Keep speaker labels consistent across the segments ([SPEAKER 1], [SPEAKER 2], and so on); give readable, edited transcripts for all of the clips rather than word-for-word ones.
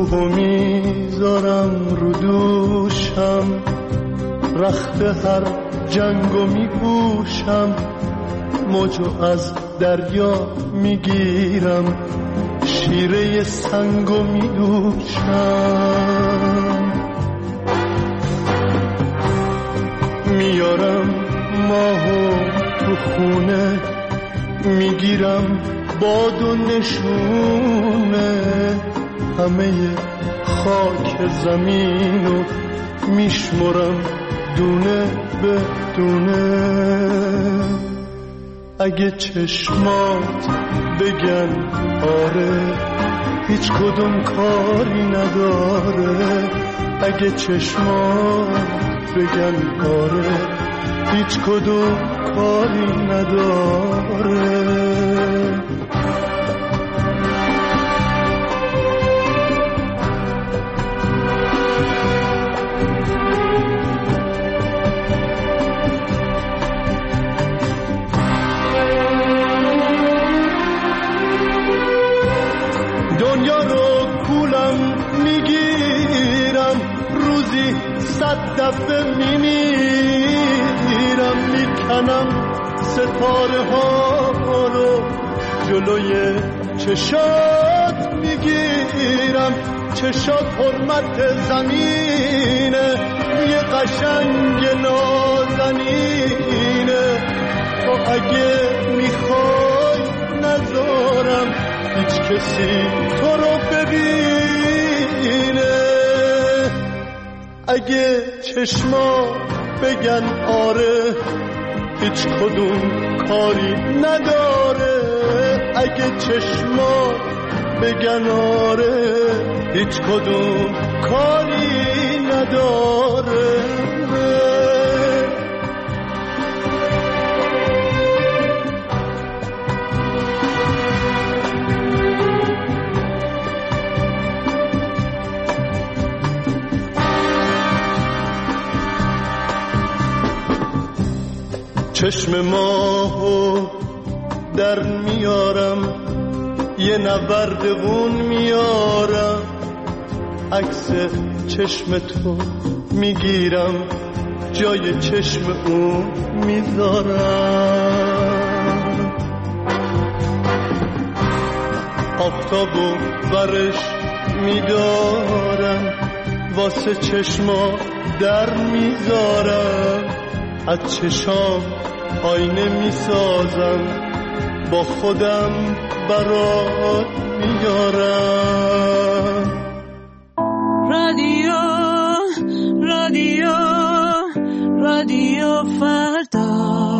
[SPEAKER 1] کوهو میذارم رو دوشم، رخت هر جنگو میپوشم، موجو از دریا میگیرم، شیره سنگو میدوشم. میارم ماهو تو خونه، میگیرم باد و نشونه، همه خاک زمینو میشمرم دونه به دونه. اگه چشمات بگن آره هیچ کدوم کاری نداره، اگه چشمات بگن آره هیچ کدوم کاری نداره. دنیا رو کولم میگیرم، روزی 100 دفعه میمیرم، میکنم ستاره ها رو جلوی چشات میگیرم، چشات حرمت زمینه، یه قشنگ نازنینه، تو اگه میخوای نذارم هیچ کسی تو رو ببینه. اگه چشما بگن آره هیچ کدوم کاری نداره، اگه چشما بگن آره هیچ کدوم کاری نداره. چشم ماهو در میارم، یه نوردگون میارم، عکس چشم تو میگیرم، جای چشم اون میذارم. آفتابو برش میدارم، واسه چشما در میذارم، از چشام آینه میسازم، با خودم برات میارم.
[SPEAKER 2] رادیو رادیو رادیو فردا.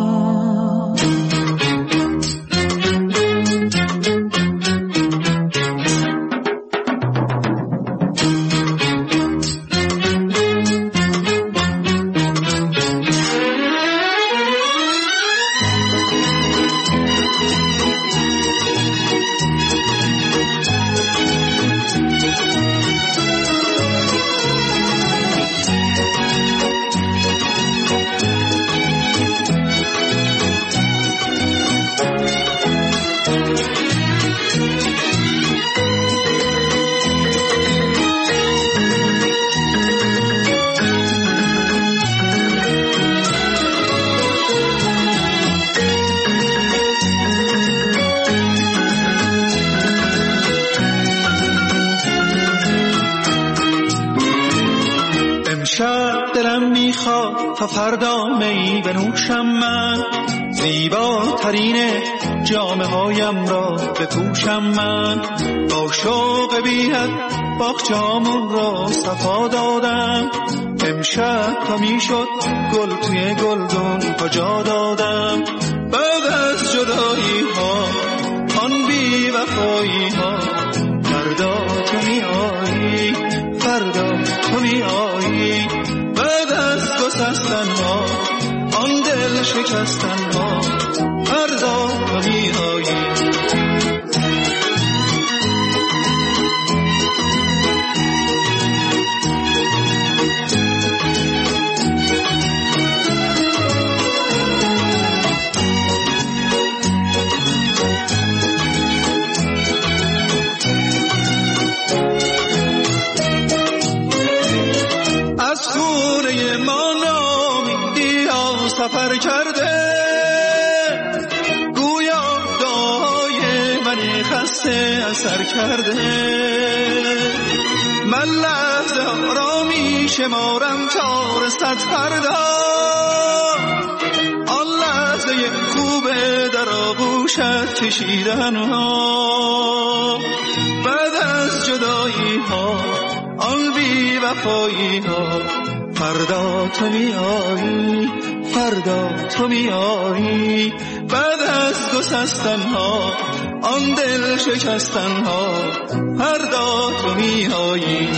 [SPEAKER 3] تا فردا می بنوشم من، زیباترین جامه هایم را بپوشم من، با شوق بی‌حد باغچه‌هامون را صفا دادم، امشب تا میشد گل توی گلدون کجا دادم. بعد از جدایی ها آن بی وفایی ها، فردا تو می آیی، فردا تو می آیی. بعد از گسستن ها آن دل شکستن ها، فردا تو می آیی. سفر کرده، گویا دعای من خسته اثر کرده. من لحظه را می شمارم تا رسد فردا، آن لحظه خوبه در آغوشت کشیدن ها. بعد از جدایی ها، آن بی وفایی ها، فردا تو می آیی، فردا تو می آیی. بعد از گسستن ها، آن دل شکستن ها، فردا تو می آیی.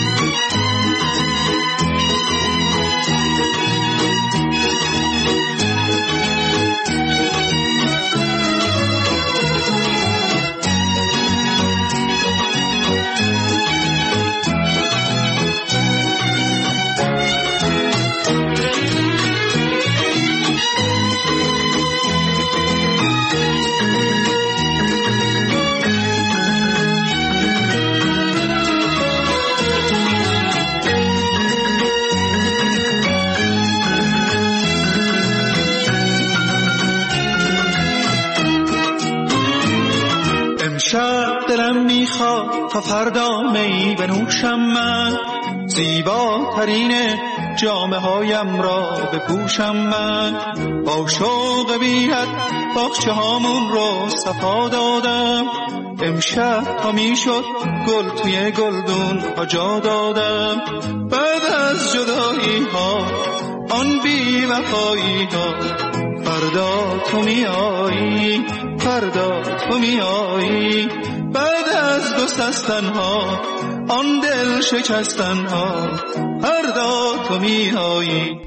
[SPEAKER 3] شب دلم میخواد تا فردا می بنوشم من، زیباترین جامه هایم را بپوشم من. با شوق بی‌حد باغچه هامون رو صفا دادم، امشب تا میشد گل توی گلدون ها جا دادم. بعد از جدایی ها، آن بی وفایی ها، فردا تو می آیی، فردا تو می آیی. بعد از گسستن ها، آن دل شکستن ها، فردا تو می آیی.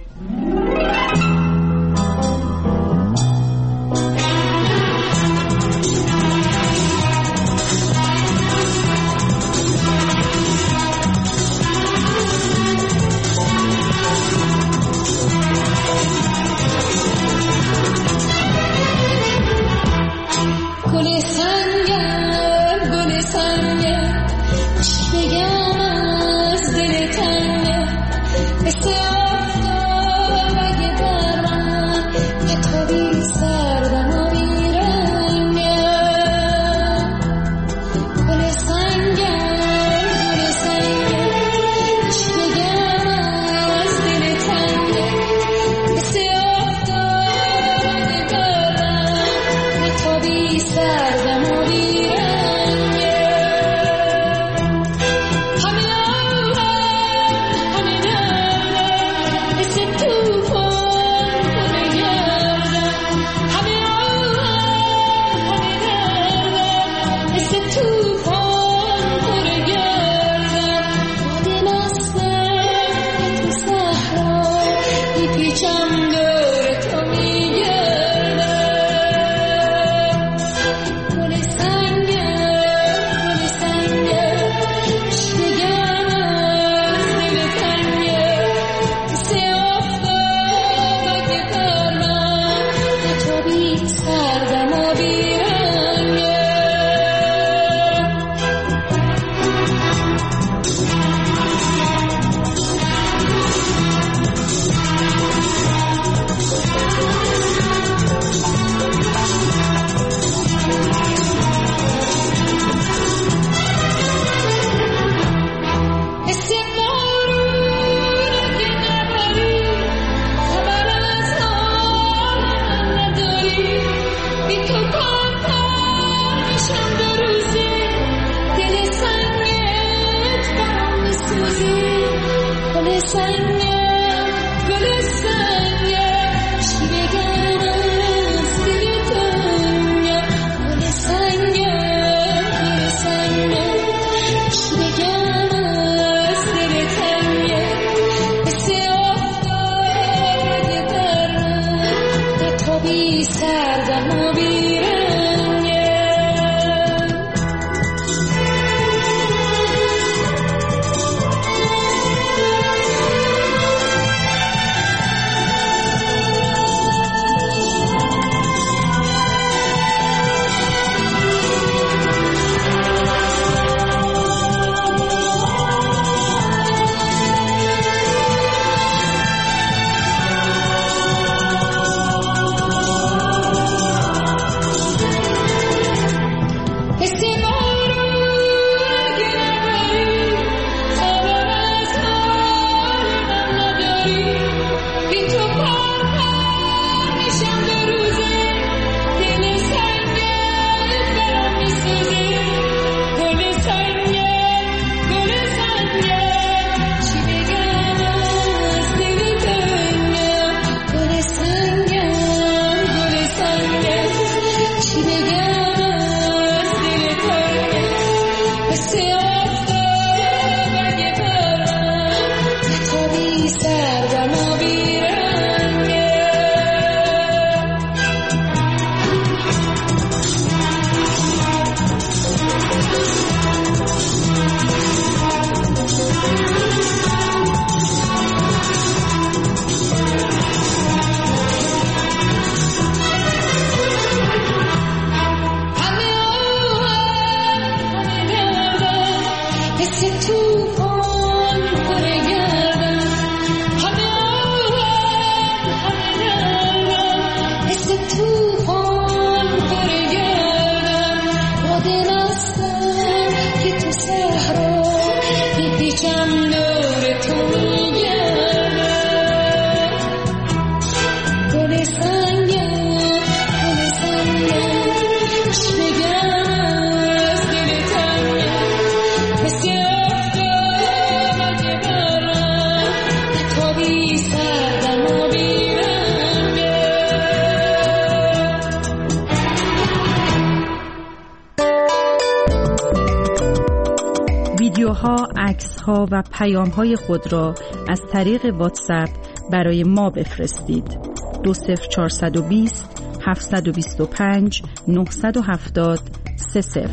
[SPEAKER 4] عکس‌ها و پیام‌های خود را از طریق واتساپ برای ما بفرستید. 20420 725 970 30.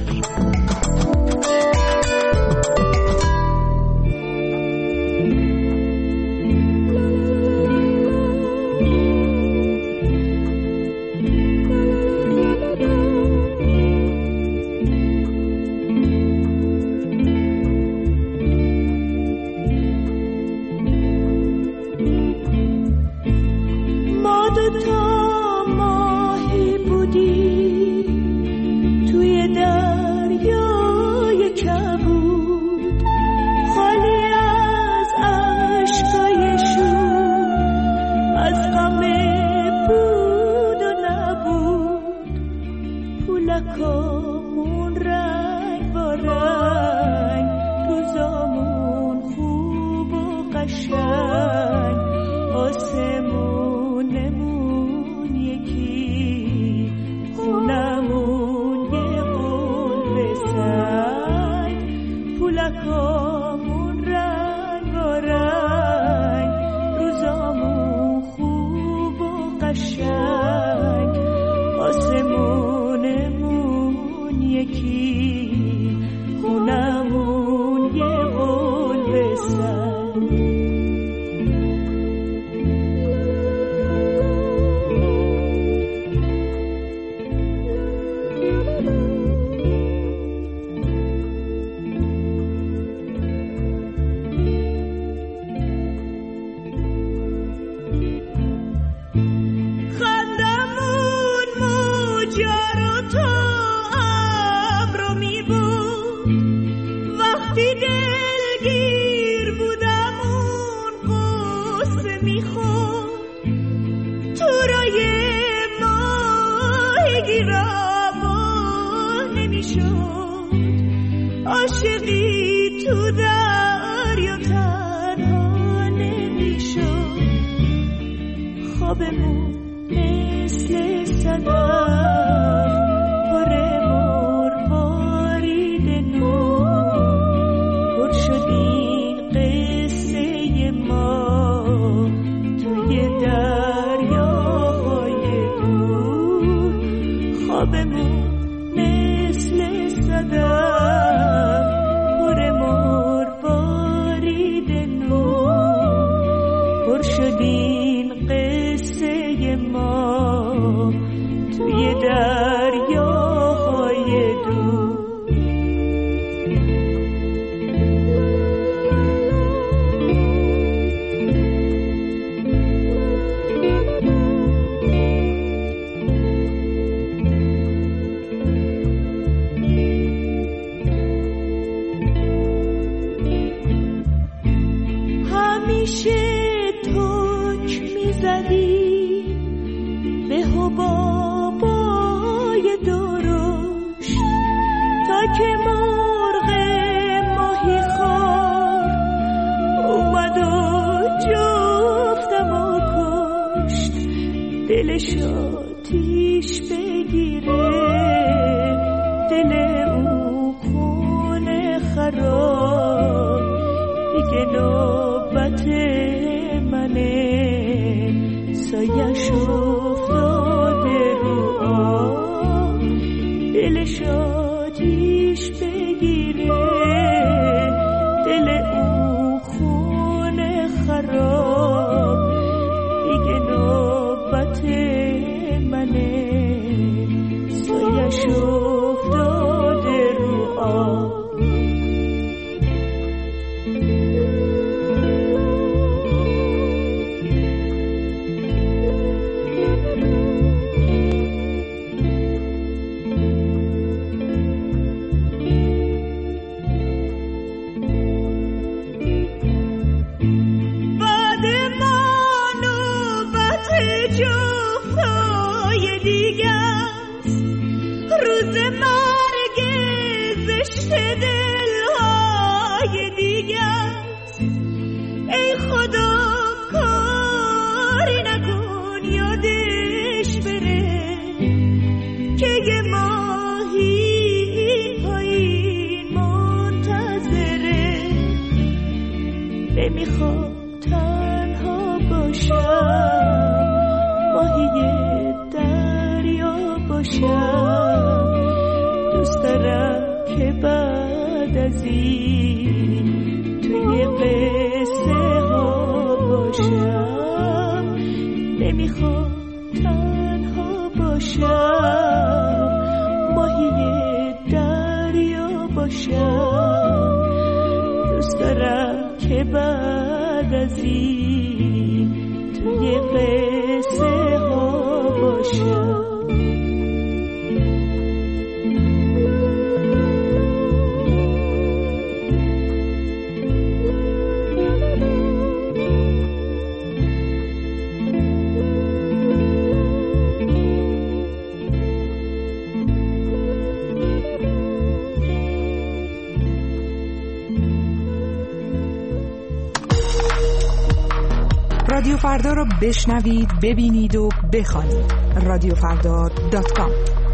[SPEAKER 2] نمیخوام تنها باشم، ماهی دریا باشم. دوست دارم که بعد از این توی قصه ها باشم. نمیخوام تنها باشم، ماهی دریا باشم. دوست دارم که بعد از این توی قصه ها باشم.
[SPEAKER 5] رادیو فردا رو بشنوید، ببینید و بخوانید. radiofrda.com.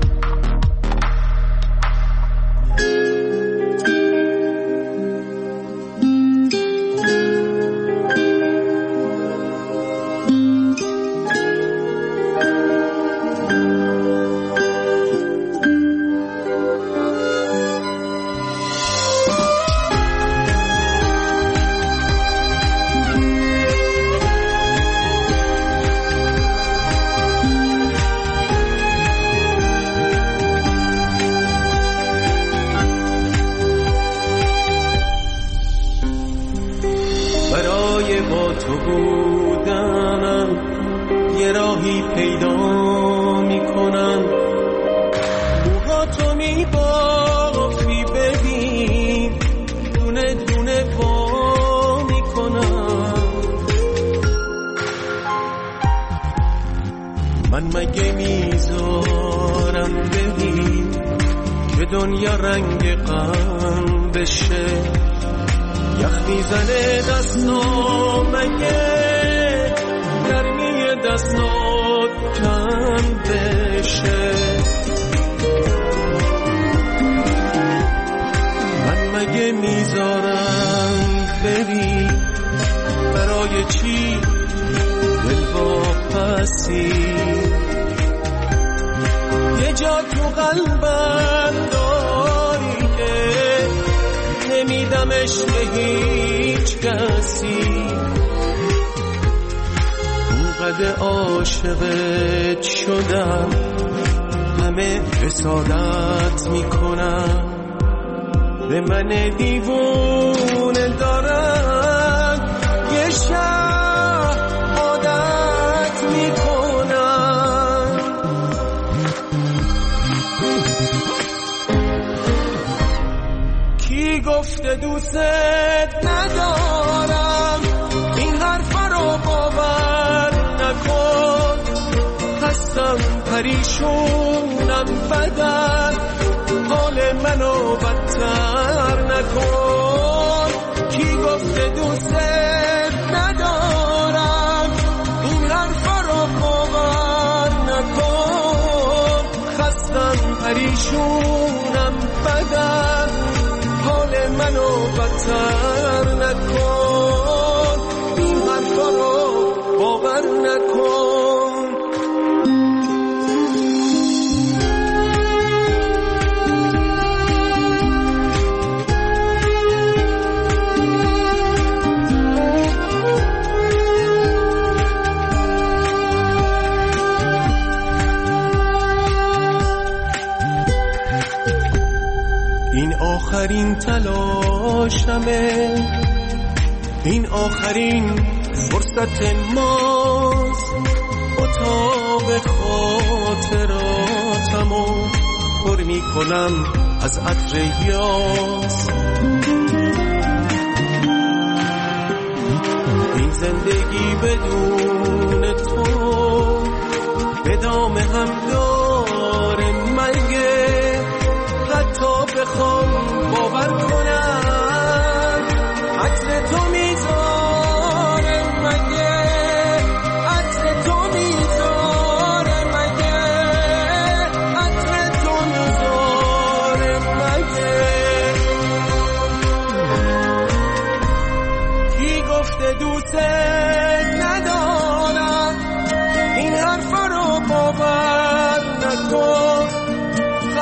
[SPEAKER 1] دنیا رنگ غم بشه، یخ میزنه دستام، مگه گرمی دستات کم بشه. من مگه میذارم بری، برای چی دل واپسی؟ یه جا تو قلبم داری که نمیدمش به هیچ کسی. اونقدر عاشقت شدم، همه حسادت میکنم، به من دیوونه دارن، یه شب عادت میکنم. کی گفته دوست ندارم، این حرفا رو باور نکن. هستم پریشونم بدن، حال منو بدتر نکن. کی گفته دوست ندارم، این حرفا رو باور نکن. خستم پریشونم بدن، حال منو بدتر نکن. این حرفا رو باور نکن. این آخرین تلاشمه، این آخرین فرصت ماست. اتاق خاطراتمو پر میکنم از عطر یاس. این زندگی بدون تو به دام هم داره مگه؟ حتی بخوام باور کنم عطر تو میذاره مگه؟ عطر تو میذاره مگه؟ عطر تو میذاره مگه؟ کی گفت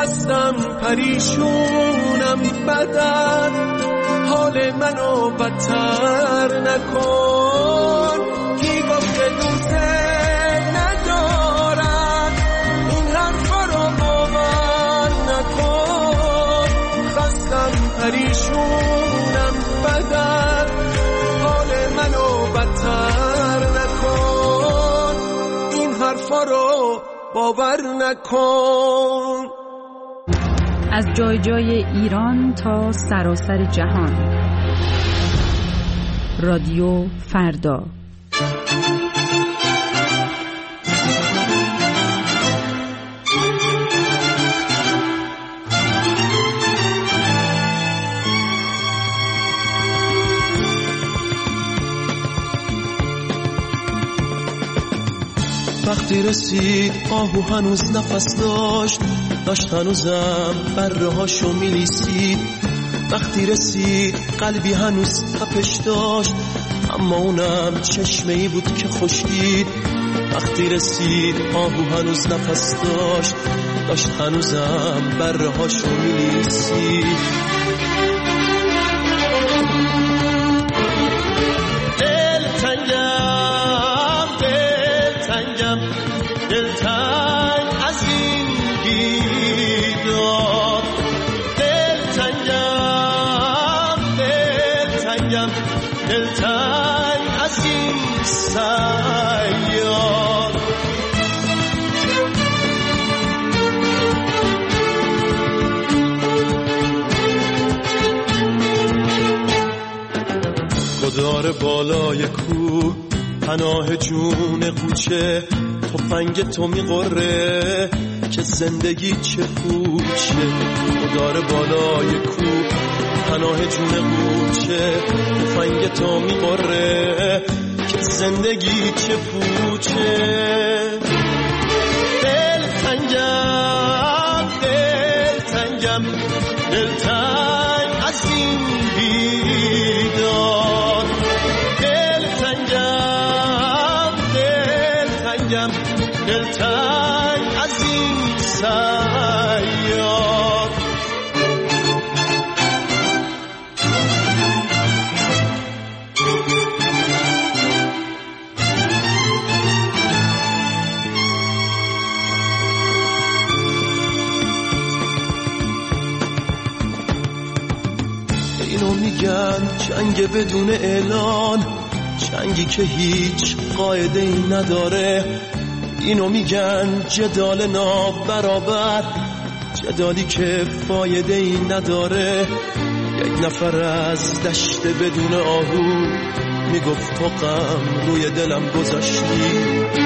[SPEAKER 1] خستم پریشونم بدن، حال منو بدتر نکن. کی گفته دوسته ندارم، این حرفا رو باور نکن. خستم پریشونم بدن، حال منو بدتر نکن. این حرفا رو باور نکن.
[SPEAKER 4] از جای جای ایران تا سراسر جهان، رادیو فردا.
[SPEAKER 1] وقتی رسید آهو هنوز نفس داشت هنوزم بره هاشو میلیسید. وقتی رسید قلبی هنوز تپش داشت، اما اونم چشمه‌ای بود که خشکید. وقتی رسید آهو هنوز نفس داشت هنوزم بره هاشو میلیسید.
[SPEAKER 6] دلتنگ از این بیدار، دلتنگ از این سیار.
[SPEAKER 1] گدار بالای کوه پناه جون قوچه، تفنگ تو میقره که زندگی چه پوچه. گدار بالای کوه پناه جون قوچه، تفنگ تو میقره که زندگی چه پوچه. دلتنگ از این بیدار. دلتنگ از این سیار. اینو میگن جنگ بدون اعلان، جنگی که هیچ قاعده‌ای نداره. اینو میگن جدال نابرابر، جدالی که فایده‌ای نداره. یک نفر از دشت بدون آهو میگفت تو غم روی دلم گذاشتی.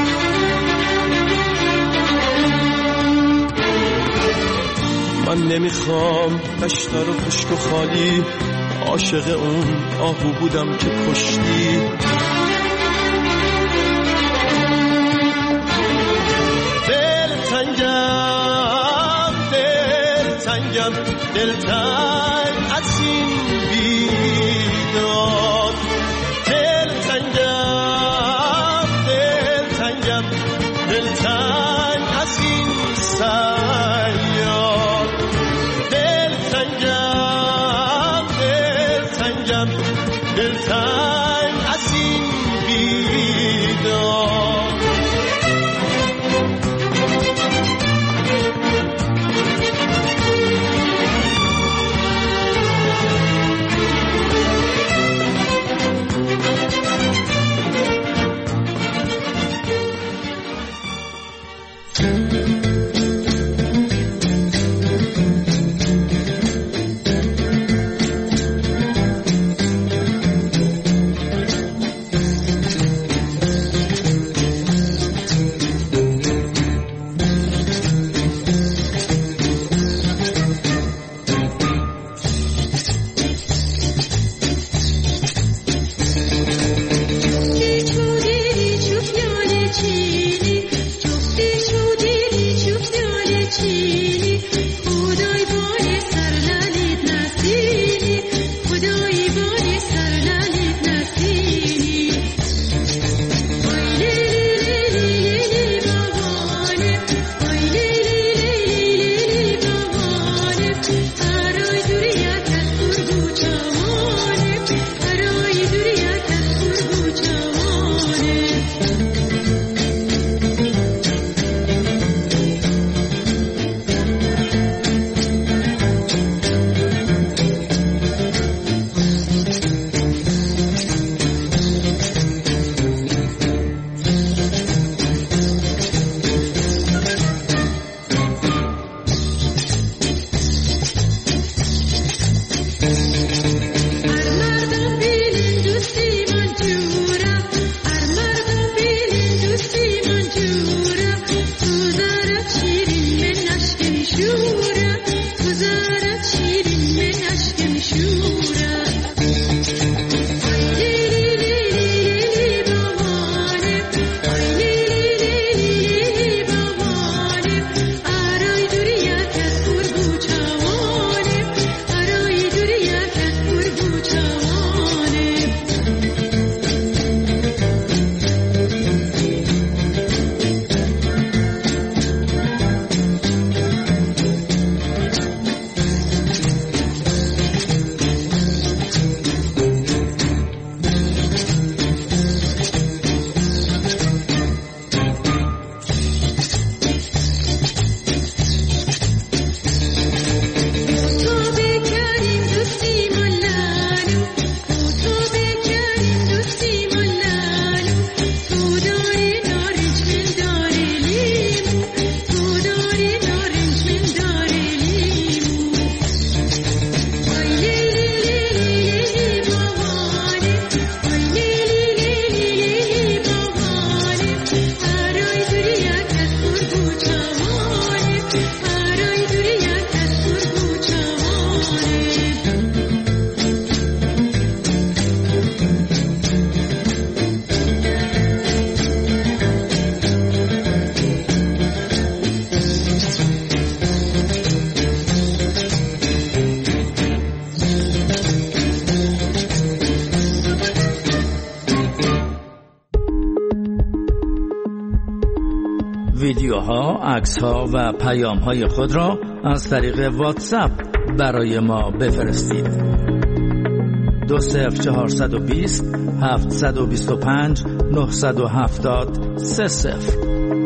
[SPEAKER 1] من نمیخوام دشت رو خشک و خالی، عاشق اون آهو بودم که کشتی.
[SPEAKER 6] دلتنگ از این بیدار. دلتنگ از این سیار. دلتنگ از این بیدار.
[SPEAKER 2] چوب
[SPEAKER 7] ویدیوها، عکس‌ها و پیام‌های خود را از طریق واتساپ برای ما بفرستید. 20420 725 970 30.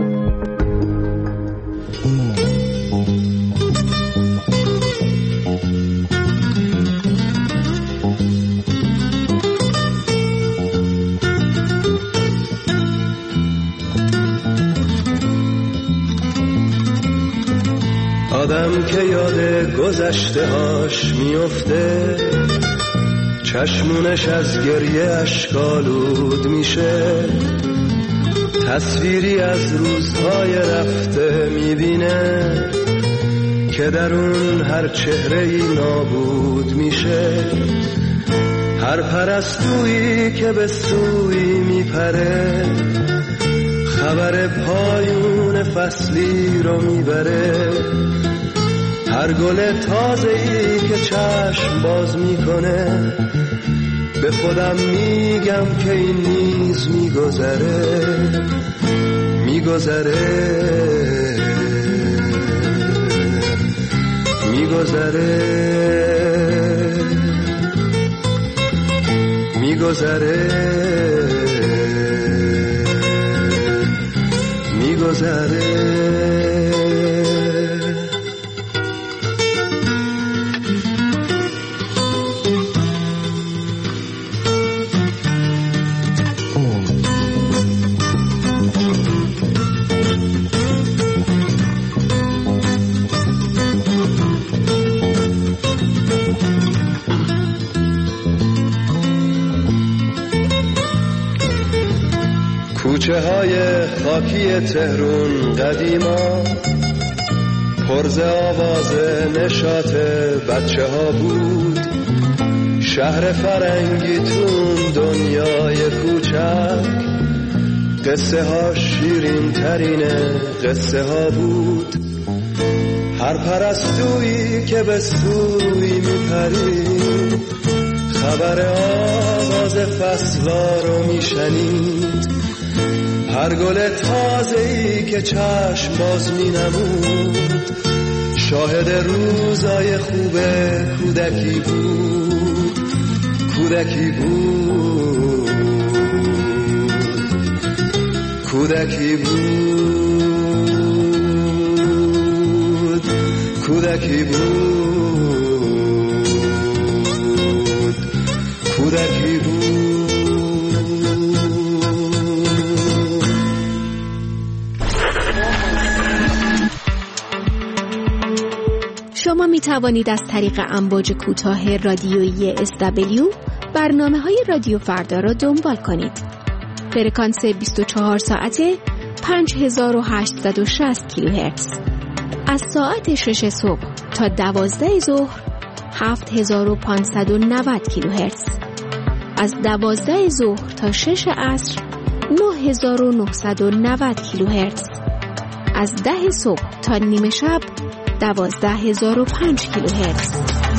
[SPEAKER 1] آدم که یاد گذشته هاش میفته، چشمونش از گریه اشکالود میشه، تصویری از روزهای رفته میبینه که در اون هر چهره‌ای نابود میشه. هر پرستویی که به سوی میپره، خبر پایون فصلی رو میبره. هر گل تازه‌ای که چشم باز میکنه، به خودم میگم که این نیز میگذره، میگذره، میگذره، میگذره، میگذره. کوچه های خاکی تهرون قدیما پرز آواز نشاط بچه ها بود. شهر فرنگی تون دنیای کوچک، قصه ها شیرین ترین قصه ها بود. هر پرستویی که به سوی میپرید، خبر آواز فصلا رو میشنید. هر گل تازه‌ای که چشم باز می‌نمود، شاهد روزای خوب کودکی بود، کودکی بود، کودکی بود، کودکی بود، کودکی بود.
[SPEAKER 8] شما می توانید از طریق امواج کوتاه رادیویی SW برنامه‌های رادیو فردا را دنبال کنید. فرکانس 24 ساعته 5860 کیلوهرتز. از ساعت 6 صبح تا 12 ظهر 7590 کیلوهرتز. از 12 ظهر تا 6 عصر 9990 کیلوهرتز. از 10 صبح تا نیمه شب 12005 کیلوهرتز.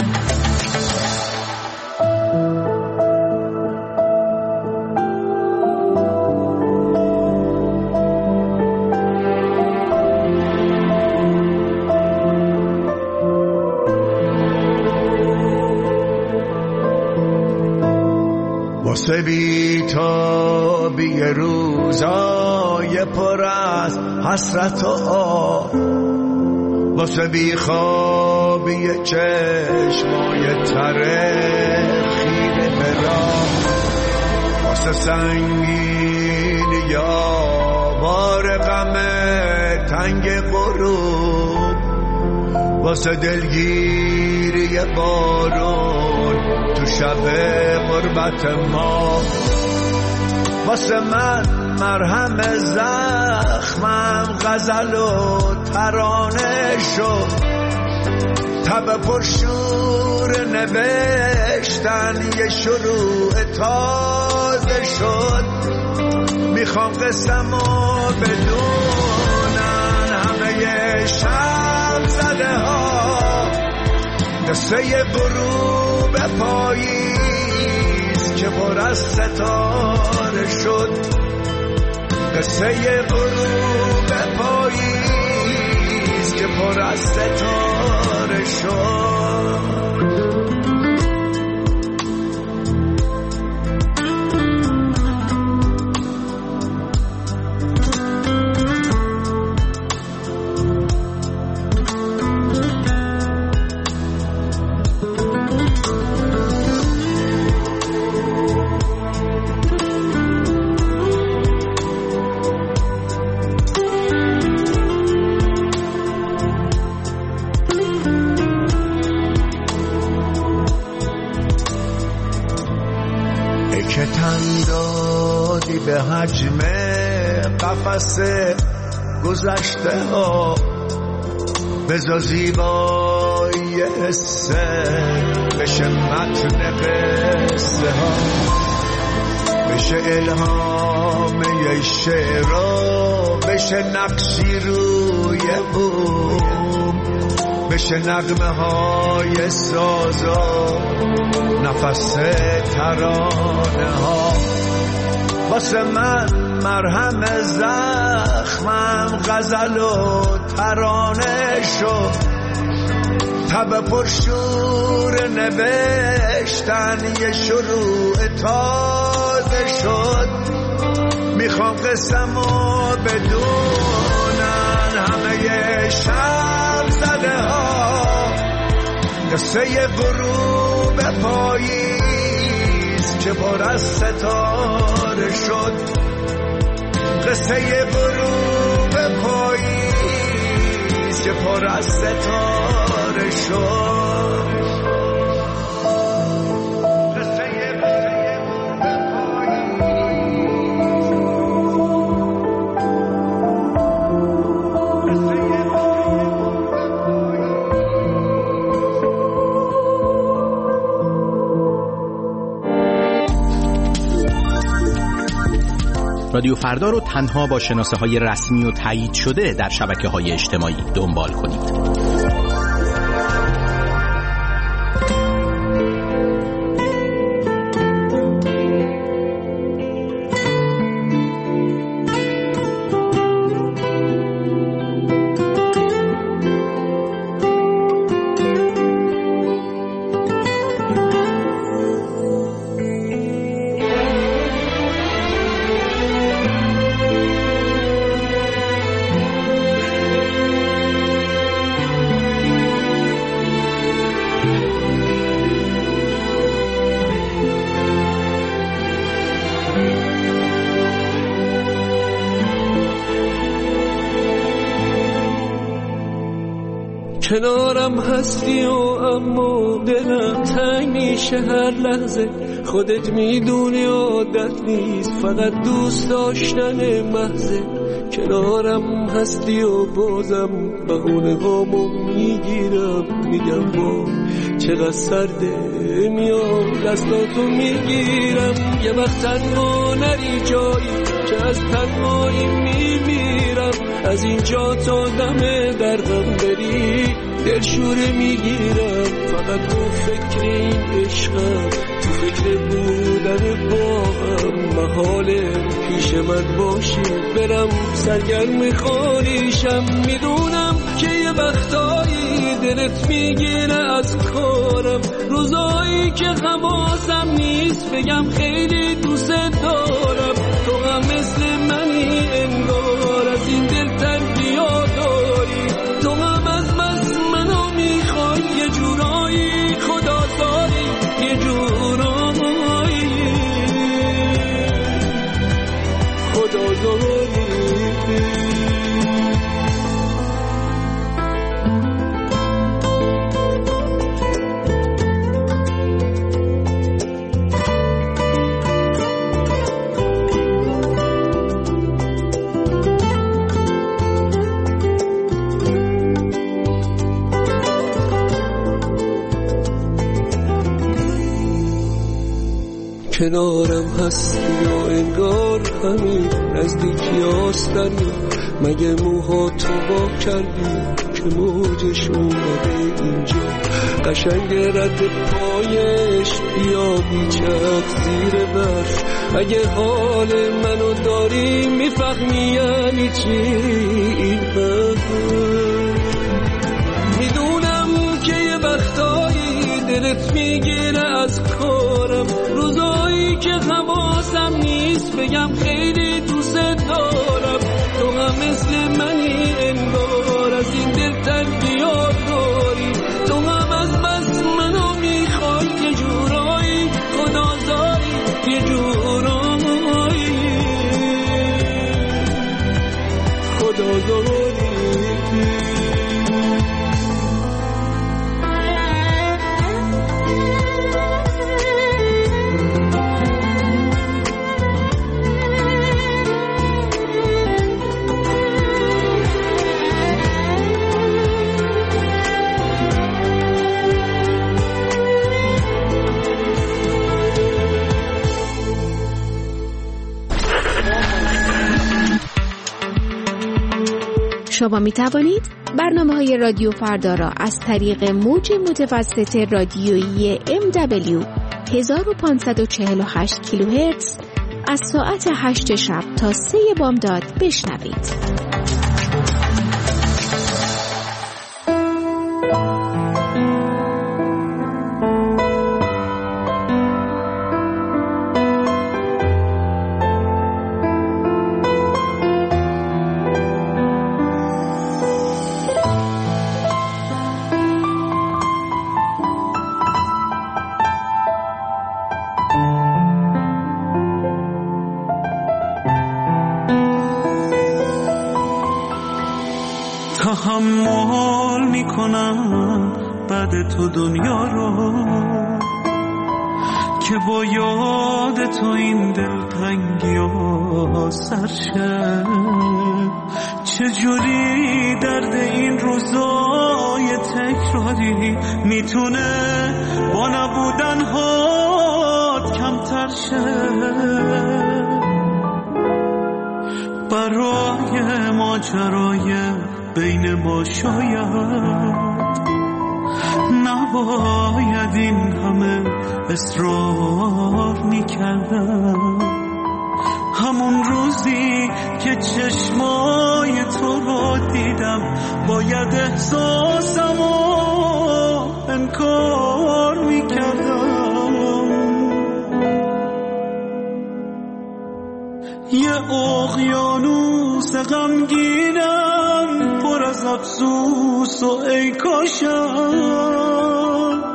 [SPEAKER 9] واسه بی‌تابی روزای پر از حسرت و آه، واسه بیخوابی چشمای تره خیره به راه، واسه سنگین یا بار غم تنگ غروب، واسه دلگیری بارون تو شب غربت ما، واسه من مرهم زخمم غزل و ترانه شد تب پرشور نوشتن یه شروع تازه شد میخوام قسمو بدونن همه شب زده ها قصه غروب پاییز که پر از ستاره شد قصه غروب پاییز که پر از ستاره شد به حجم قفس گذشته ها بذار زیبایی حسه بشه متن قصه ها بشه الهام یه شعرها بشه نقشی روی بوم بشه نغمه های سازا نفس ترانه ها واسه من مرهم زخمم غزل و ترانه شد تب پرشور نوشتن یه شروع تازه شد میخوام قسمو بدونن همه شب زده ها قصه غروب پاییز که پر از ستاره شد قصه غروب پاییز که پر از ستاره شد
[SPEAKER 10] رادیو فردا رو تنها با شناسه‌های رسمی و تایید شده در شبکه‌های اجتماعی دنبال کنید.
[SPEAKER 1] کنارم هستی و اما دلم تنگ میشه هر لحظه خودت میدونی عادت نیست فقط دوست داشتن محضه کنارم هستی و بازم بهونه هامو میگیرم میگم با چقدر سرده میام دستاتو میگیرم یه وقت تنها نری جایی که از تنهایی میمیرم از اینجا تا دم دردم بری دلشوره میگیرم فقط تو فکر این عشقم تو فکر بودن با هم محاله پیش من باشی برم سرگرم خالیشم میدونم که یه وقتایی دلت میگیره از کارم روزایی که حواسم نیست بگم خیلی دوست دارم تو هم مثل منی انگار از این دل تنگیا داری تو هم از بس منو میخوای یه جورایی خدا داری یه جورایی خدا داری کنارم هستی و انگار همین نزدیکی آستنی. مگه موها تو با کردی که موجش اومده اینجا؟ قشنگ رد پایش یا بیچک زیر برف. اگه حال منو داری میفهمی یعنی چی این حرف. میدونم که یه وقتایی دلت میگیره از کارم، روزایی که حواسم نیست بگم خیلی دوست دارم. تو هم مثل منی انگار از این دل تنگیات داری. تو هم از بس منو میخوای یه جورایی خدازاری، یه جورایی خدازاری.
[SPEAKER 8] شما می توانید برنامه‌های رادیو فردا را از طریق موج متوسط رادیویی MW 1548 کیلوهرتز از ساعت 8 شب تا 3 بامداد بشنوید.
[SPEAKER 3] تحمل میکنم بعد تو دنیا رو که با یاد تو این دلتنگی ها سرشه. چجوری درد این روزای تکراری میتونه با نبودن هات کمتر شه. برای ماجرای بین ما شاید نباید این همه اصرار میکردم. همون روزی که چشمای تو رو دیدم باید احساسمو انکار میکردم. یه اقیانوس غمگینم پر از افسوس و ای کاشم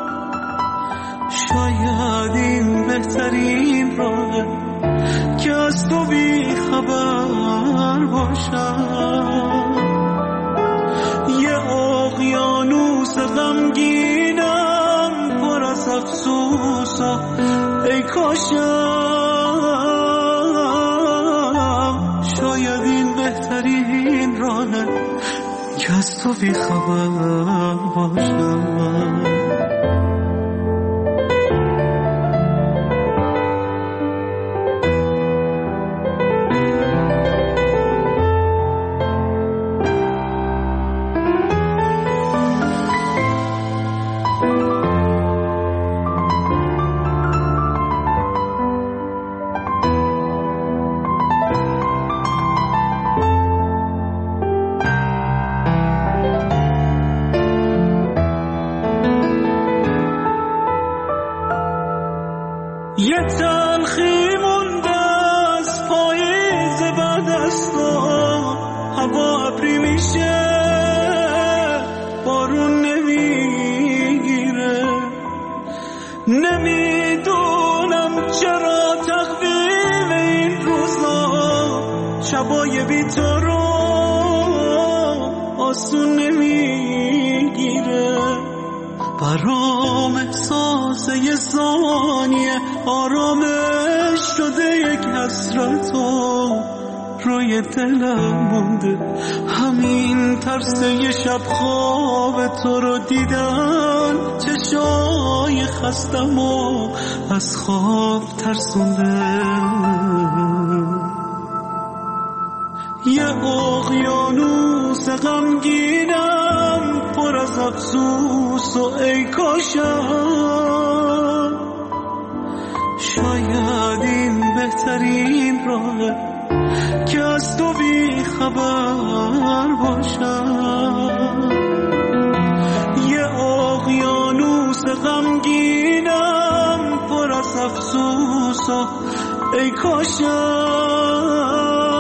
[SPEAKER 3] شاید این بهترین راهه که از تو بی خبر باشم. یه اقیانوس غمگینم پر از افسوس و ای کاشم شاید این بهترین راهه که از تو بی خبر باشم. یه تلخی مونده از پاییز بعد از تو، هوا ابری میشه بارون نمیگیره. نمیدونم چرا تقدیم این روزا شبای بی تو رو آسون نمیگیره. برام احساس یه ثانیه آرامش شده یک حسرت و روی دلم مونده، همین ترسه شب خواب تو رو دیدن چشای خستم و از خواب ترسونده. یه اقیانوس غمگینم پر از افسوس و ای کاشم شاید این بهترین راهه که از تو بی خبر باشم. یه اقیانوس غمگینم پر از افسوس و ای کاشم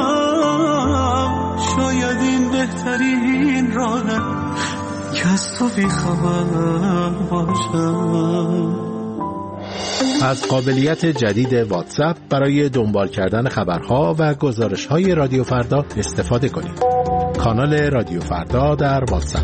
[SPEAKER 3] شاید این بهترین راهه که از تو بی خبر باشم.
[SPEAKER 10] از قابلیت جدید واتساپ برای دنبال کردن خبرها و گزارش‌های رادیو فردا استفاده کنید. کانال رادیو فردا در واتساپ.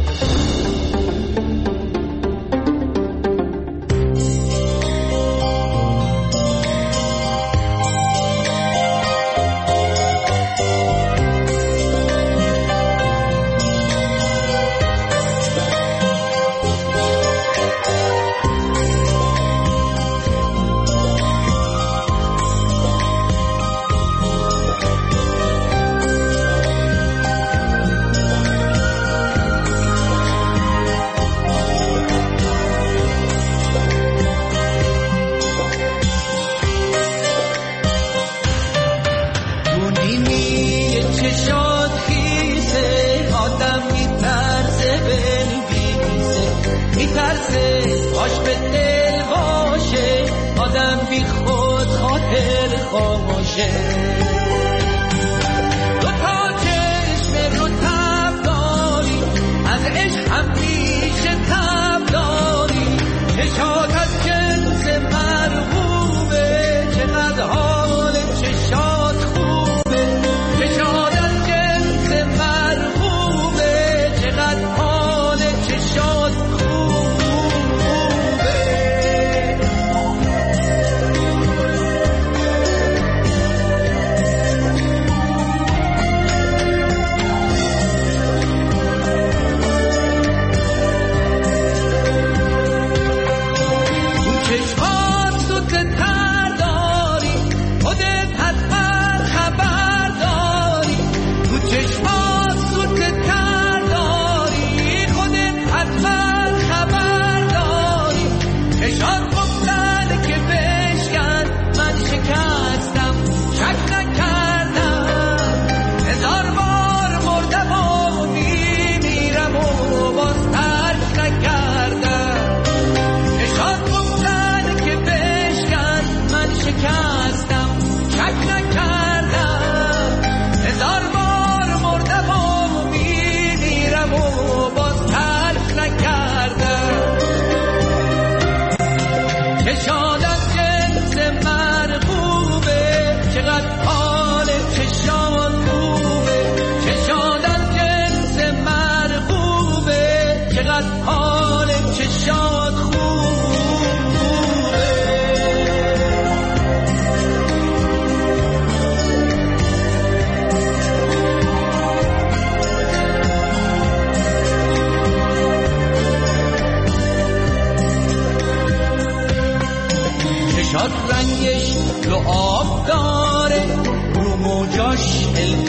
[SPEAKER 1] رنگش لعاب داره، رو موجاش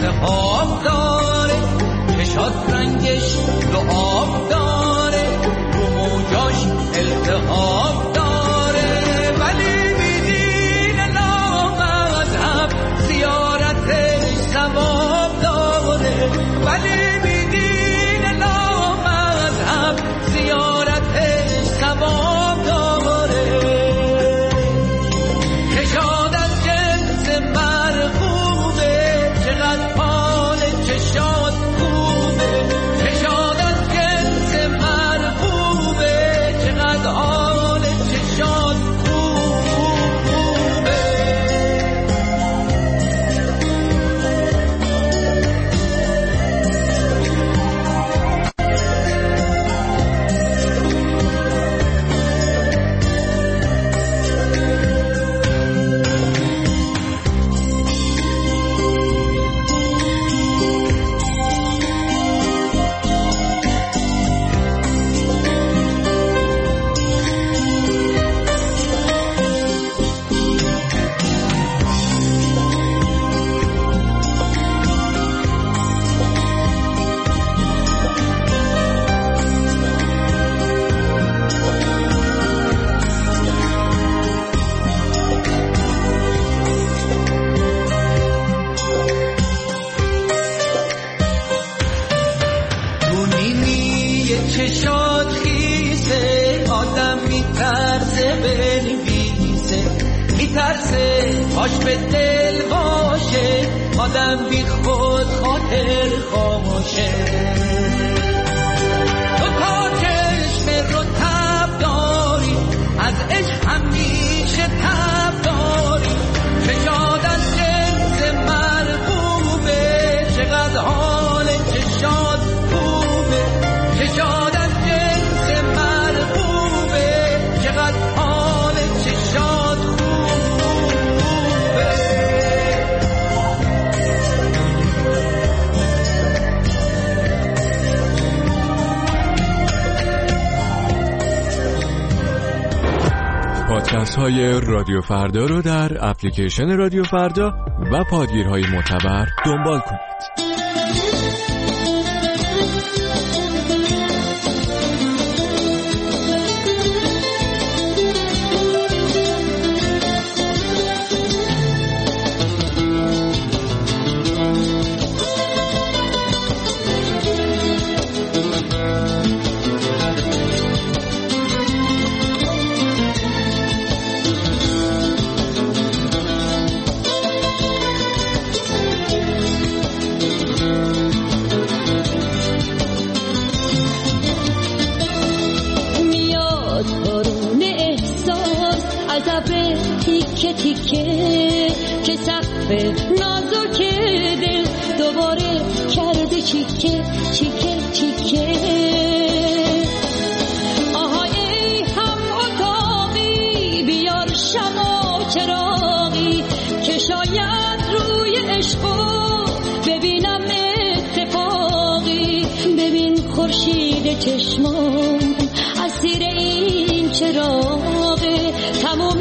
[SPEAKER 1] التهاب داره. چشات رنگش لعاب داره، رو موجاش التهاب داره. ولی بیدین نامذهب زیارتش ثواب داره. ولی بیدین نامذهب زیارتش ثواب داره. چشاد از جنس مرغوبه، چقدر حال چشاد خوبه. چشاد از جنس مرغوبه، چقدر حال
[SPEAKER 6] چشات خیسه آدم میترسه بنویسه میترسه هاش به دل باشه آدم بی خود خاطر خاموشه تو تا چشم رو تب داری از عشق همیشه تب داری چشاد از جنس مرغوبه چقدر حال چشاد خوبه چشاد از جنس مرغوبه چقدر حال چشاد خوبه
[SPEAKER 11] پادکست های رادیو فردا رو در اپلیکیشن رادیو فردا و پادگیرهای معتبر دنبال کنید.
[SPEAKER 12] تیکه تیکه که سقف نازک دل دوباره کرده چیکه چیکه چیکه آهای هم اتاقی بیار شمع چراغی که شاید روی عشقو ببینم اتفاقی ببین خورشید چشمام اسیر این چراغه تمام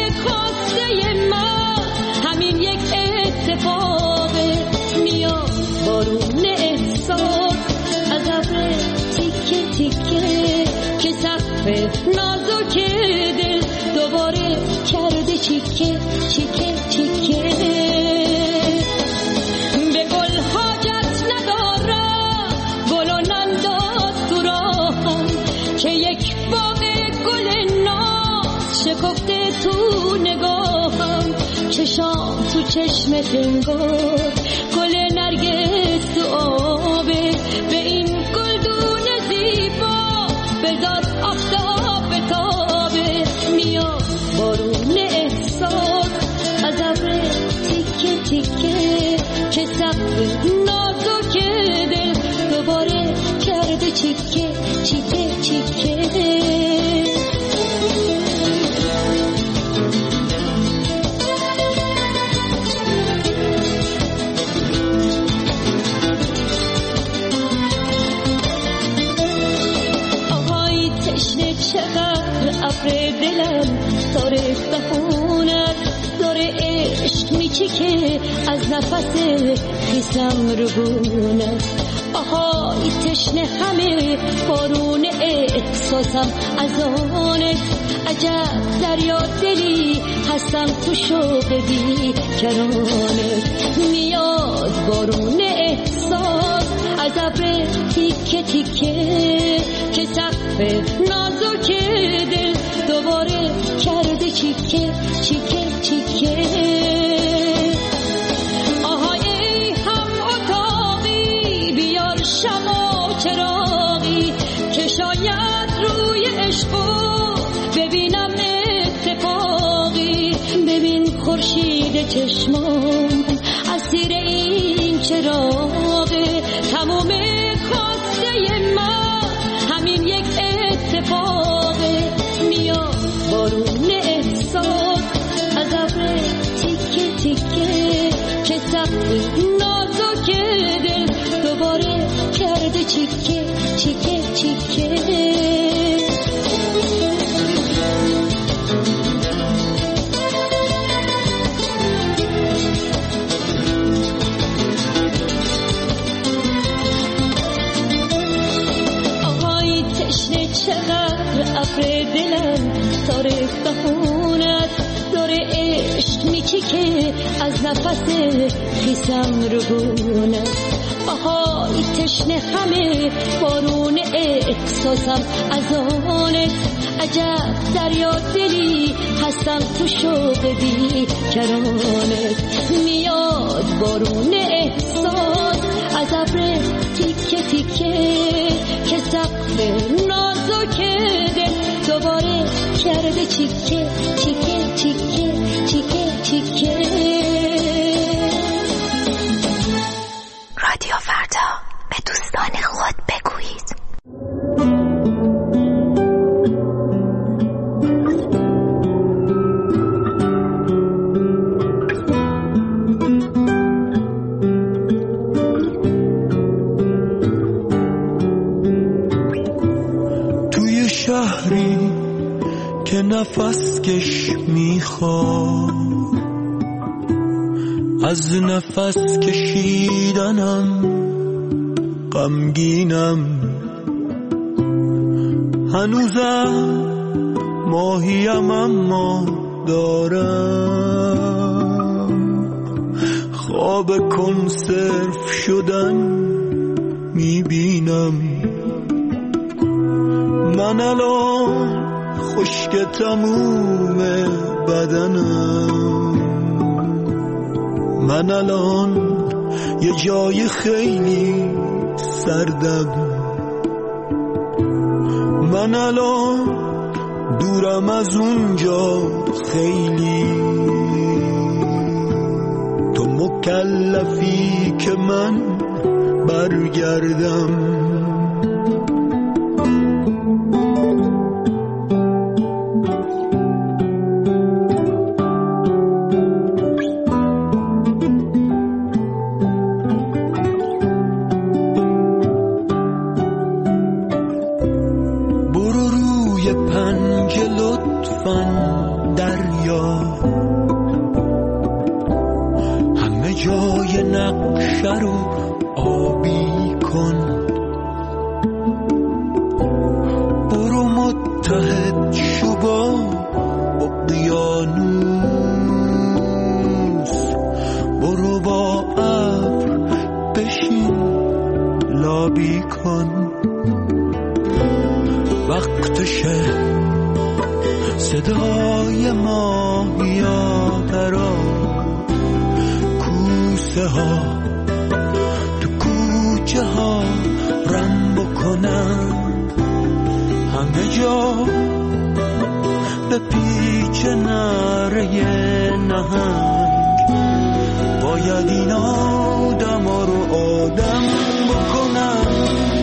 [SPEAKER 12] همین یک اتفاقه میاد بارون احساس از ابر تیکه تیکه که سقف نازک دل دوباره کرده چیکه چیکه چیکه به گل حاجت ندارم گل و ننداز تو راهم که یک باغ گل ناز شکفته تو نگاهم چشام تو چشم تنگار گل نرگس تو آبه به این گلدون زیبا بذار آفتاب بتابه میاد بارون احساس از ابر تیکه تیکه که سقف نازک دل دوباره کرده چیکه چیکه چیکه ابر دلم داره بخونت داره عشق میچیکه از نفس خیسم رو بونت آهای تشنه همه بارون احساسم از آنت عجب دریا دلی هستم تو شوق بیکرانت میاد بارون احساس از ابر تیکه تیکه که سقف نازک دل دوباره کرده چیکه چیکه چیکه آهای هم اتاقی بیار شمع چراغی که شاید روی عشقو ببینم اتفاقی ببین خورشید چشمام اسیر این چراغه تمام خواسته من همین یک اتفاقه میاد بارون احساس از ابر تیکه تیکه که سقف نازک دل دوباره کرده چیکه چیکه چیکه چقدر ابر دلم داره بخونت داره عشق میچیکه از نفس خیسم رو بونت آهای تشنه همه بارون احساسم از آنت عجب دریا دلی هستم تو شوق بی کرانت میاد بارون احساس از ابر تیکه تیکه که سقف نازک دل دوباره کرده چیکه چیکه چیکه چیکه چیکه.
[SPEAKER 8] رادیو فردا به دوستان خود بگویید.
[SPEAKER 9] توی شهری که نفس کش میخواد از نفس کشیدنم غمگینم هنوزم ماهیم اما دارم خواب کنسرو شدن میبینم من الان خشک تموم بدنم من الان یه جای خیلی سردم من الان دورم از اونجا خیلی تو مکلفی که من برگردم صدای ماهی‌ها درا کوسه ها تو کوچه ها رم بکنن همه جا به پیچ نره نهنگ باید این آدم ها رو آدم بکنن